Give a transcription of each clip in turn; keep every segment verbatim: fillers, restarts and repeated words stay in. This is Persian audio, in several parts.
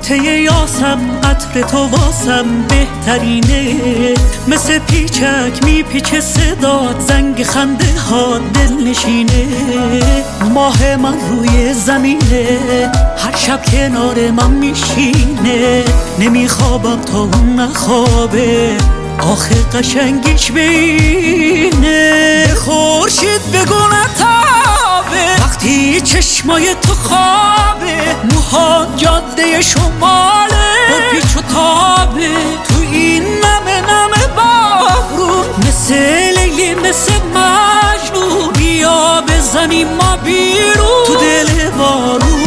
نقطه یاسم، قطر تو واسم بهترینه. مثل پیچک میپیچه صدات، زنگ خنده ها دل نشینه. ماه من روی زمینه، هر شب کنار من میشینه. نمیخوابم تا اون نخوابه، آخه قشنگیش بینه. خورشید بگو نتابه وقتی چشمای تو خوابه. موها جاده شماله با پیچ و تابه. تو این نمه نمه بارون، مثل لیلی مثل مجنون. بیا بزنیم ما بیرون تو دل بارون.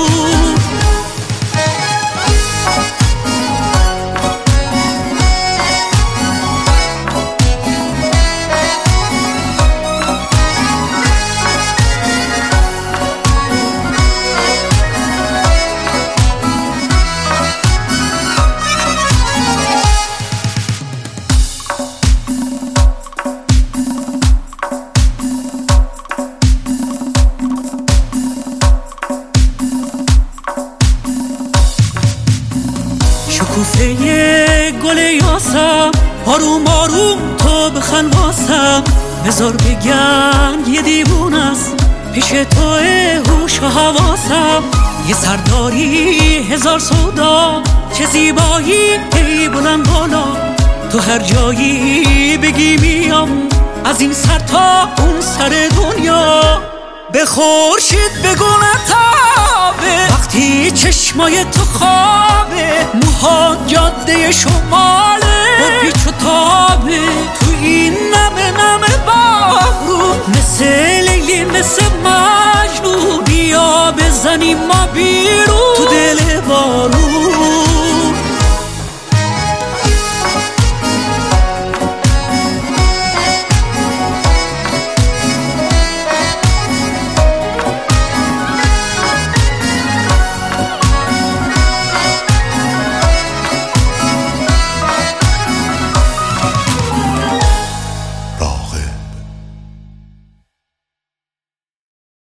شکوفه گل یاسم، آروم آروم تو بخند واسم. بذار بگم یه دیوون است، پیش توه هوش و حواسم. یه سرداری هزار سودا، چه زیبایی ای بلند بالا. تو هر جایی بگی میام، از این سر تا اون سر دنیا. به خورشید بگو نتابه وقتی چشمای تو خوابه. موها جاده شماله با پیچ و تابه.